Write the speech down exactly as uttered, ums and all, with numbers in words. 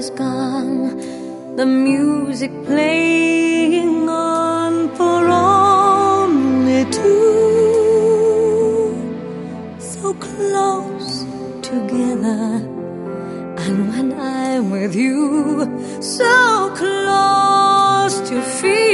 is gone, the music playing on for only two, so close together. And when I'm with you, so close to feel